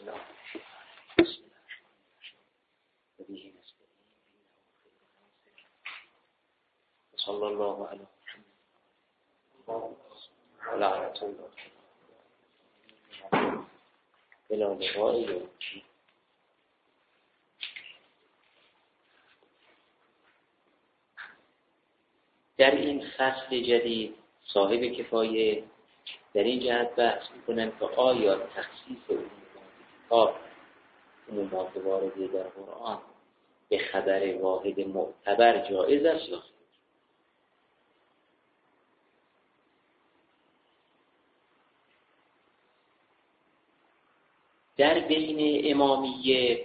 الله. صلی الله علیه محمد و لعنت الله بلا لقاء یوم. در این فصل جدید صاحب کفایه در این جهت بحث میکنن که آیا تخصیص عمومات وارده در قرآن به خبر واحد معتبر جایز است یا خیر؟ در بین امامیه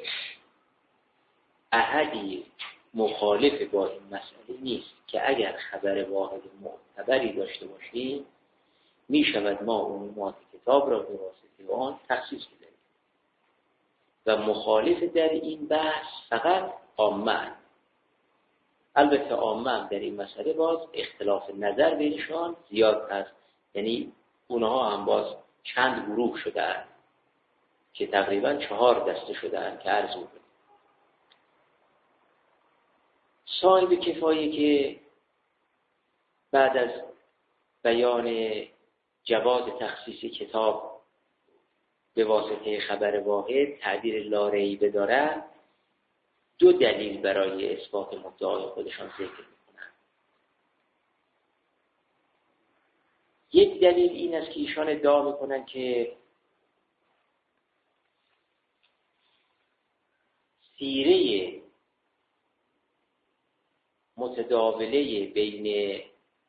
احدی مخالف با این مسئله نیست که اگر خبر واحد معتبری داشته باشیم می شود ما عمومات کتاب را به واسطه آن تخصیص بدهیم و مخالف در این بحث فقط عامه. البته عامه در این مسئله باز اختلاف نظر بینشان زیاد هست، یعنی اونها هم باز چند گروه شدن که تقریبا 4 دسته شدن که عرض بود. صاحب کفایه که بعد از بیان جواز تخصیص کتاب به واسطه خبر واحد تعبیر لا ریب دارد، 2 دلیل برای اثبات مدعای خودشان ذکر می‌کنند. یک دلیل این است که ایشان ادعا می‌کنند که سیره متداوله بین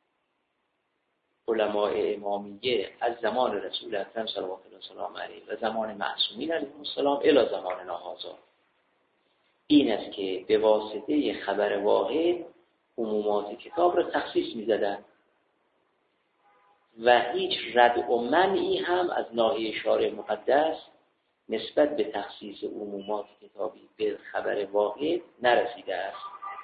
علماء امامیه از زمان رسول اکرم صلوات الله وسلامه علیه و زمان معصومین علیهم السلام الی زماننا هذا این است که به واسطه خبر واحد عمومات کتاب را تخصیص می‌زدند و هیچ رد و منعی هم از ناحیه شارع مقدس نسبت به تخصیص عمومات کتابی به خبر واحد نرسیده است.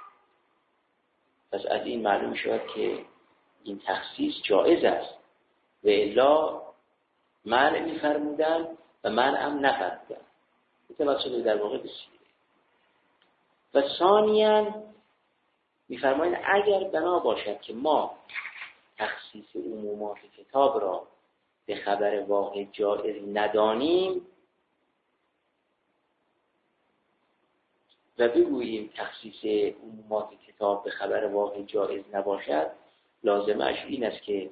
پس از این معلوم شد که این تخصیص جایز است و الا منع می‌فرمودن و منع هم نفرمودن. متوجه در واقع بسیاره. و ثانیاً می‌فرمایند اگر بنا باشد که ما تخصیص عمومات کتاب را به خبر واحد جایز ندانیم و بگوییم تخصیص عمومات کتاب به خبر واحد جایز نباشد، لازمش این است که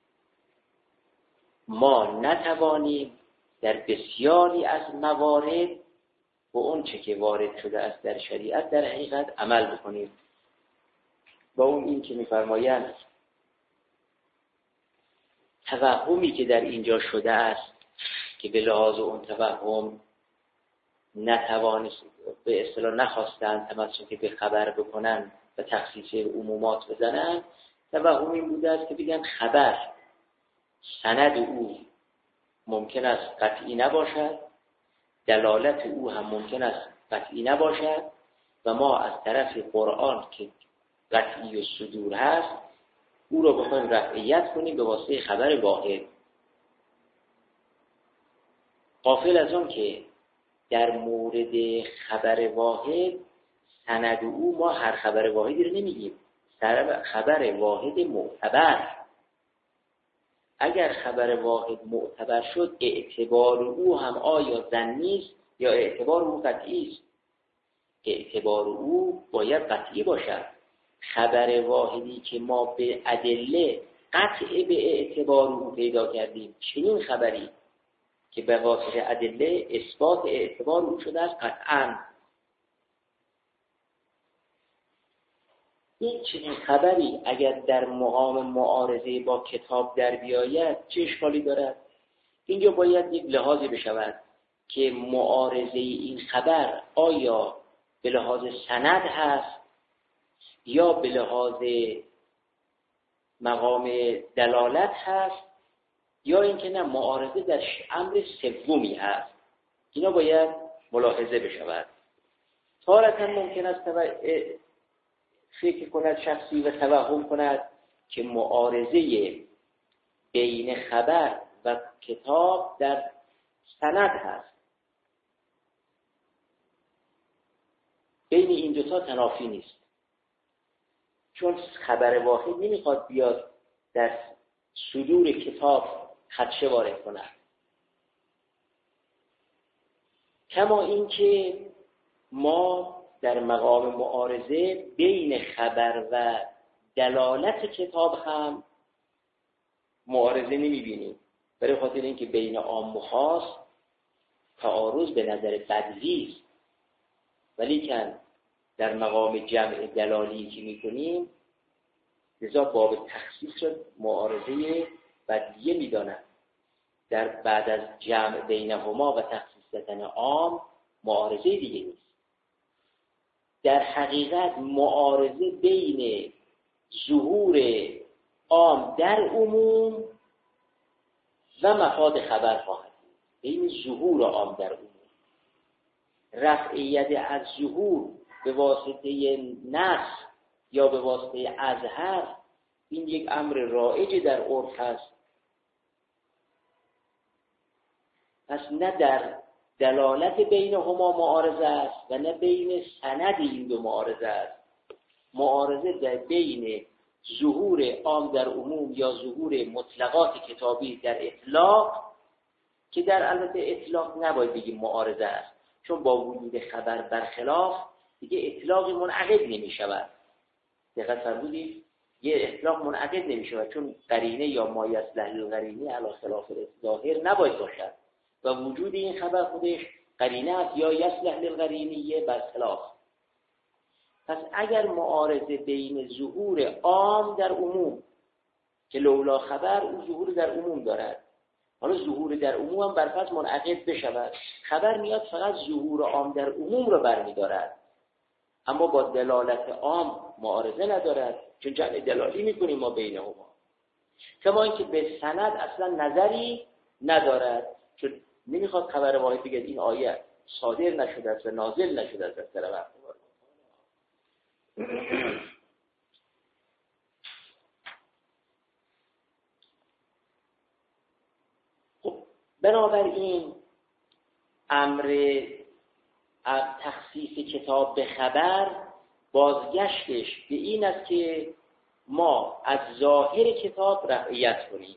ما نتوانیم در بسیاری از موارد و اون چه که وارد شده است در شریعت در حقیقت عمل بکنیم. با اون این که می‌فرمایند توهمی که در اینجا شده است که به لحاظ اون توهم نتوانست به اصطلاح نخواستند تمسک به خبر بکنن و تخصیص عمومات بزنن، توهم این بوده است که بگن خبر سند او ممکن است قطعی نباشد، دلالت او هم ممکن است قطعی نباشد و ما از طرف قرآن که قطعی و صدور هست او را بخوایم رفعیت کنیم به واسطه خبر واحد، غافل از اون که در مورد خبر واحد سند او ما هر خبر واحدی رو نمیگیم، خبر واحد معتبر. اگر خبر واحد معتبر شد اعتبار او هم آیا ظنی است یا اعتبار او قطعی است؟ اعتبار او باید قطعی باشد. خبر واحدی که ما به ادله قطع به اعتبار او پیدا کردیم، چنین خبری که به واسطه ادله اثبات اعتبار او شده است قطعاً، این چنین خبری اگر در مقام معارضه با کتاب در بیاید چه اشکالی دارد؟ اینجا باید یک لحاظی بشود که معارضه این خبر آیا به لحاظ سند هست یا به لحاظ مقام دلالت هست یا اینکه نه معارضه در امر سومی هست. اینا باید ملاحظه بشود. تارة ممکن است فکر کند شخصی و توهم کند که معارضه بین خبر و کتاب در سند هست بین این دوتا تنافی نیست، چون خبر واحد نمیخواد بیاد در صدور کتاب خدشه وارد کنه، کما اینکه ما در مقام معارضه بین خبر و دلالت کتاب هم معارضه نمیبینیم، برای خاطر اینکه بین عام و خاص تعارض به نظر بدوی است، ولیکن در مقام جمع دلالی که میکنیم لذا باب تخصیص را معارضه بدویه میدانند. در بعد از جمع بینهما و تخصیص دادن عام معارضه دیگه نیست. در حقیقت معارضه بین ظهور عام در عموم و مفاد خبر خواهد بود، بین ظهور عام در عموم. رفعیت از ظهور به واسطه نص یا به واسطه اظهر این یک امر رایج در عرف هست. پس نه در دلالت بینهما معارضه است و نه بین سند این دو معارضه است. معارضه در بین ظهور عام در عموم یا ظهور مطلقات کتابی در اطلاق، که در البته اطلاق نباید بگیم معارضه است، چون با وجود خبر برخلاف دیگه اطلاق منعقد نمی شود. دقت فرمودید؟ یه اطلاق منعقد نمی شود، چون قرینه یا ما یصلح للقرینه علی خلاف ظاهر نباید باشد و وجود این خبر خودش قرینه است یا یصلح للقرینه برخلاف. پس اگر معارضه بین ظهور عام در عموم که لولا خبر اون ظهور در عموم دارد، حالا ظهور در عموم هم برفرض منعقد بشود، خبر میاد فقط ظهور عام در عموم رو برمی‌دارد، اما با دلالت عام معارضه ندارد، چون جمع دلالی میکنیم ما بینهما. کما اینکه به سند اصلا نظری ندارد، چون نمیخواد خبر واحد بگه این آیه صادر نشده است و نازل نشده است از طرف خبر. خب بنابراین امر تخصیص کتاب به خبر بازگشتش به این است که ما از ظاهر کتاب رعایت کنیم.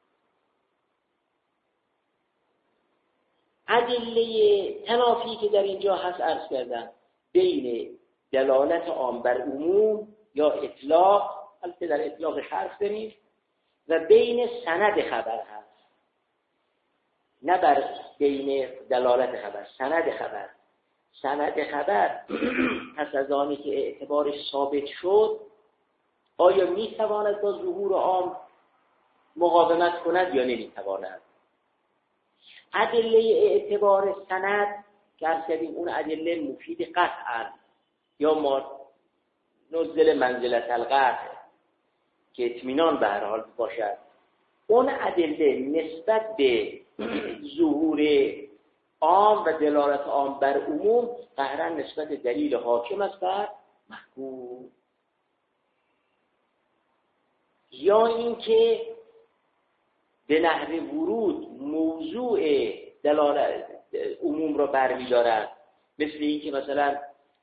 ادله تنافی که در اینجا هست عرض کردم بین دلالت عام بر عموم یا اطلاق، البته در اطلاق حرف داریم، و بین سند خبر هست، نه بر بین دلالت خبر. سند خبر پس از آنی که اعتبارش ثابت شد آیا میتواند با ظهور عام مقاومت کند یا نمیتواند. ادله اعتبار سند که عرض کردیم اون ادله مفید قطعا یا ما نزل منزلت القطع که اطمینان به هر حال باشد، اون ادله نسبت به ظهور عام و دلالت عام بر عموم قهرا نسبت دلیل حاکم است بر محکوم، یا اینکه به نحو ورود موضوع دلالت عموم را برمی‌دارد، مثل اینکه مثلا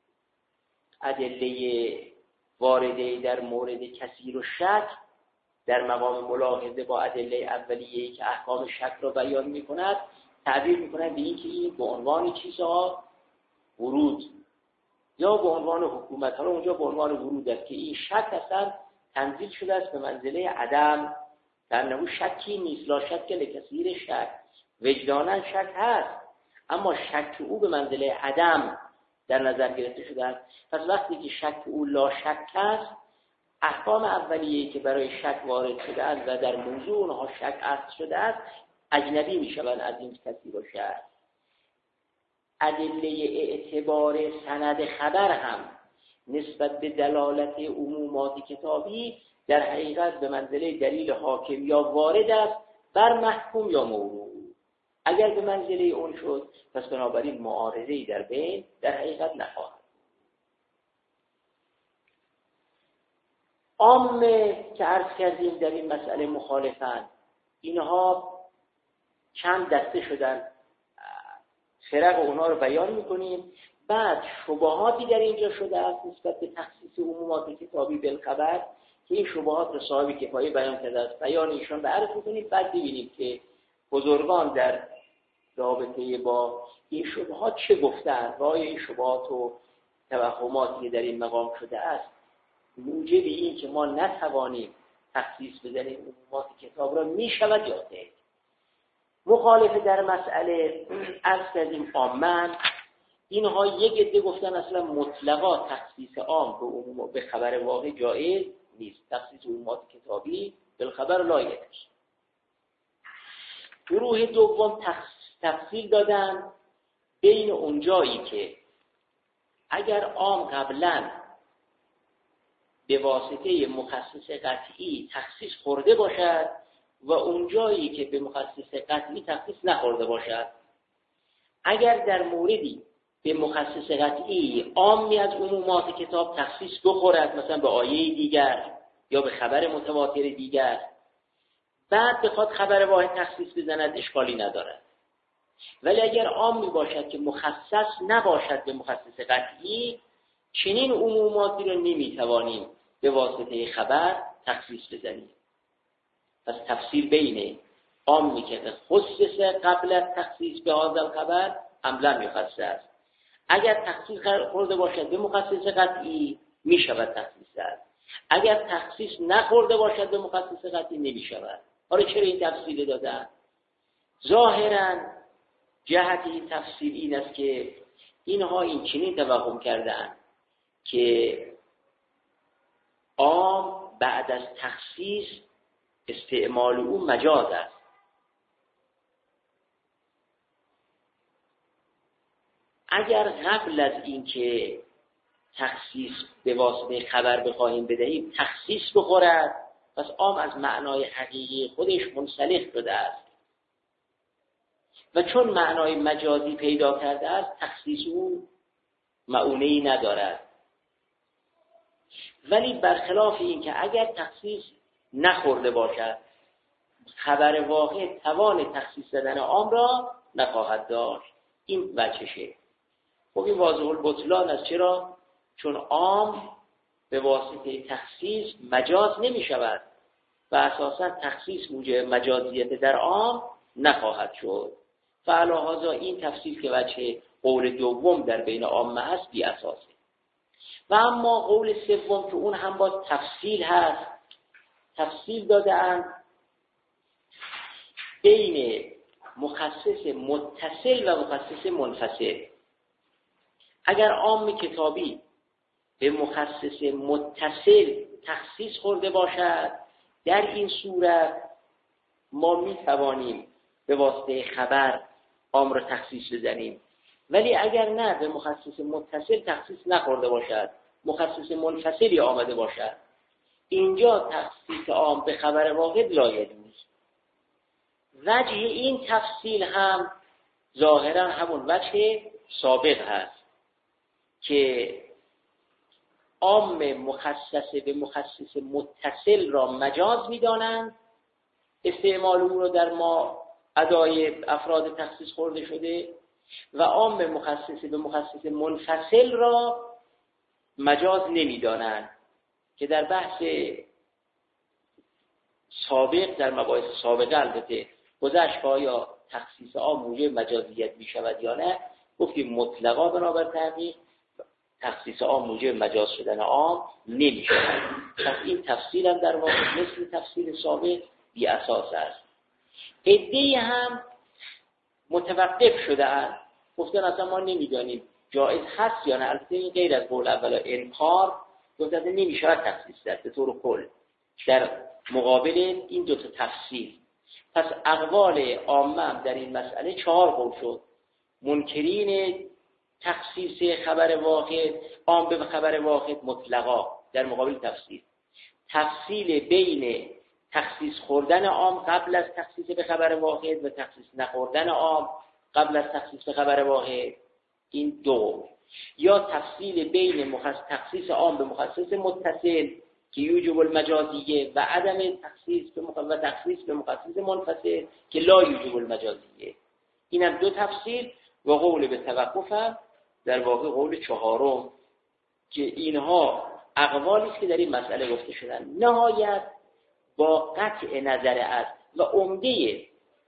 ادله وارده در مورد کثیر و شک در مقام ملاحظه با ادله اولیه‌ای که احکام شک را بیان می‌کند تعبیر می‌کند به اینکه این به عنوان چیزها ورود یا به عنوان حکومت، حالا اونجا به عنوان ورود است که این شک اصلا تنزیل شده است به منزله عدم، در نوع شکی نیست، لا شک لکثیر شک، وجدانا شک هست اما شک او به منزله عدم در نظر گرفته شده است. پس وقتی که شک او لا شک است، احکام اولیه‌ای که برای شک وارد شده است و در موضوع اونها شک اصل شده است اجنبی میشوند از این کثیر و شک. ادله اعتبار سند خبر هم نسبت به دلالت عمومات کتابی در حقیقت به منزله دلیل حاکم یا وارد است بر محکوم یا موضوع. اگر به منزله اون شد پس بنابراین معارضه‌ای در بین در حقیقت نخواهد. عامه که عرض کردیم در این مسئله مخالفن، اینها چند دسته شدن، فرق اونها رو بیان میکنیم. بعد شبهاتی در اینجا شده است نسبت به تخصیص عمومات کتابی بالخبر که این شبهات رو صاحب کفایه بیان کرده است. بیان ایشان به عرض می‌کنیم، بعد ببینیم که بزرگان در رابطه با این شبهات چه گفتند و آیا این شبهات و توهماتی در این مقام شده است موجب این که ما نتوانیم تخصیص بزنیم عمومات کتاب را میشود یا نه. مخالف در مسئله عرض کردیم عامن، اینها یک عده گفتن اصلا مطلقا تخصیص عام به عموم به خبر واقع جایز نیست، تخصیص عمومات کتابی بالخبر لایق است. گروه دوم تفصیل دادن بین اونجایی که اگر عام قبلا به واسطه مخصص قطعی تخصیص خورده باشد و اونجایی که به مخصص قطعی تخصیص نخورده باشد. اگر در موردی به مخصص قطعی عامی از عمومات کتاب تخصیص بخورد، مثلا به آیه دیگر یا به خبر متواتر دیگر، بعد بخواد خبر واحد تخصیص بزند اشکالی ندارد. ولی اگر عامی باشد که مخصص نباشد به مخصص قطعی، چنین عموماتی را نمیتوانیم به واسطه خبر تخصیص بزنیم. پس تفصیل بین عامی که خصص قبل از تخصیص به هذا الخبر عملا یخصص، اگر تخصیص خورده باشد به مخصص قطعی می شود تخصیص داد، اگر تخصیص نخورده باشد به مخصص قطعی نمی شود. حالا چرا این تفصیل دادن؟ ظاهرا جهت این تفصیل این است که اینها این چنین توهم کردن که عام بعد از تخصیص استعمال او مجاز است. اگر قبل از اینکه تخصیص به واسطه خبر بخواهیم بدهیم تخصیص بخورد، پس عام از معنای حقیقی خودش منسلخ شده است و چون معنای مجازی پیدا کرده است تخصیص او معونه‌ای ندارد. ولی برخلاف این که اگر تخصیص نخورده باشد خبر واقع توان تخصیص دادن عام را نخواهد داشت. این وجهشه. خب این واضح البطلان است. چرا؟ چون عام به واسطه تخصیص مجاز نمی شود و اساسا تخصیص موجب مجازیت در عام نخواهد شد. فعلاهذا این تفصیل که وجه قول دوم در بین عامه هست بی اساسه. و اما قول سوم که اون هم باز تفصیل هست، تفصیل داده‌اند بین مخصص متصل و مخصص منفصل. اگر عام کتابی به مخصص متصل تخصیص خورده باشد، در این صورت ما می توانیم به واسطه خبر عام را تخصیص بزنیم. ولی اگر نه به مخصص متصل تخصیص نخورده باشد، مخصص منفصلی آمده باشد، اینجا تخصیص عام به خبر واحد لا یجوز. وجه این تفصیل هم ظاهرا همون وجه سابق هست که عام مخصص به مخصص متصل را مجاز می‌دانند، استعمال اون رو در ما ادای افراد تخصیص خورده شده، و عام مخصص به مخصص منفصل را مجاز نمی‌دانند که در بحث سابق در مباحث سابقه البته گذشت آیا تخصیص عام موجب مجازیت می شود یا نه، گفتیم مطلقا بنابر تحقیق تخصیص عام موجب مجاز شدن عام نمی شود. پس این تفصیل هم در واقع مثل تفصیل سابق بی اساس است. عده‌ای هم متوقف شده اند، گفتن اصلا ما نمیدانیم جایز هست یا نه. البته این غیر از قول اول انکار، گفتن نمی شود تخصیص داد به طور کل در مقابل این دو تا تفصیل. پس اقوال عامه در این مسئله 4 قول شد. منکرین تخصیص خبر واحد، عام به خبر واحد مطلقا در مقابل تفصیل. تفصیل بین تخصیص خوردن عام قبل از تخصیص به خبر واحد و تخصیص نخوردن عام قبل از تخصیص به خبر واحد، این دو. یا تفصیل بین تخصیص عام به مخصص متصل که یوجب المجازیه و عدم تخصیص به مخصص منفصل که لا یوجب المجازیه. این هم 2 تفصیل و قول به توقف در واقع قول چهارم که اینها اقوالی است که در این مسئله گفته شدن. نهایت با قطع نظر از و عمده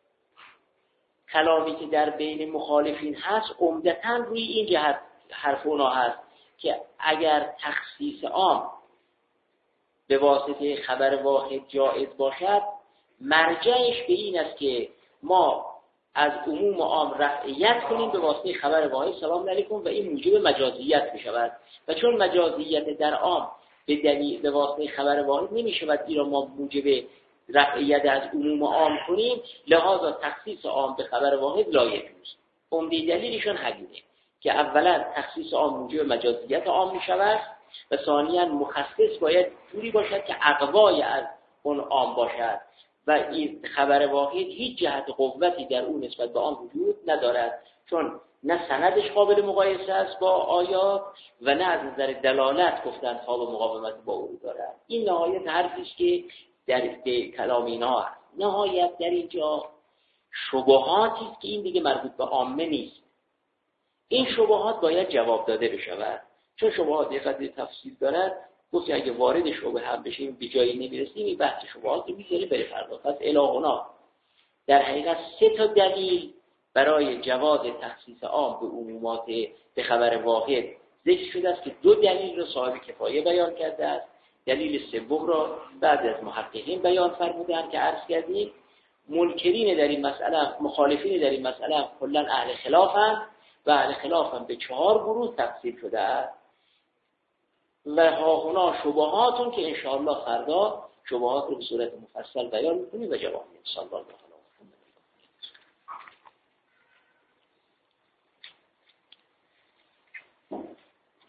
کلامی که در بین مخالفین هست عمدتاً روی این جهت حرف اونا هست که اگر تخصیص عام به واسطه خبر واحد جائز باشد، مرجعش به این است که ما از عموم عام رفعیت کنیم به واسطه خبر واحد سلام علیکم و این موجب مجازیت می شود و چون مجازیت در عام به دلیل به واسطه خبر واحد نمی شود این را ما موجب رفعیت از عموم عام کنیم، لہذا تخصیص عام به خبر واحد لا یجوز. عمده دلیلشون همینه که اولا تخصیص عام موجب مجازیت عام می شود و ثانیاً مخصص باید جوری باشد که اقوای از اون عام باشد و این خبر واحد هیچ جهت قوتی در اون نسبت به آن وجود ندارد، چون نه سندش قابل مقایسه است با آیات و نه از نظر دلالت گفتن تاب مقاومت با او دارد. این نهایت حرفی است که در کلام اینا هست. نهایت در اینجا شبهاتی است که این دیگه مربوط به عامه نیست. این شبهات باید جواب داده بشود، چون شبهات یه قدری تفصیل دارد. گفت اگه وارد شبه هم بشیم به جایی نمیرسیم، این بحث شبهات رو میذاره بره فردا. پس الهونا در حقیقت 3 تا دلیل برای جواز تخصیص عام به عمومات به خبر واحد ذکر شده است که 2 دلیل رو صاحب کفایه بیان کرده است. دلیل سوم را بعد از محققین بیان فرمودند که عرض کردیم منکرین در این مسئله، مخالفین در این مسئله کلا اهل خلافند و اهل خلافند به 4 گروه تقسیم شده است و ها هنا شبهاتون که انشاءالله فردا شبهات رو به صورت مفصل بیان می‌کنیم و جواب میدیم. صلی الله علیه و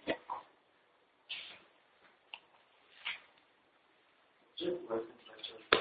آله.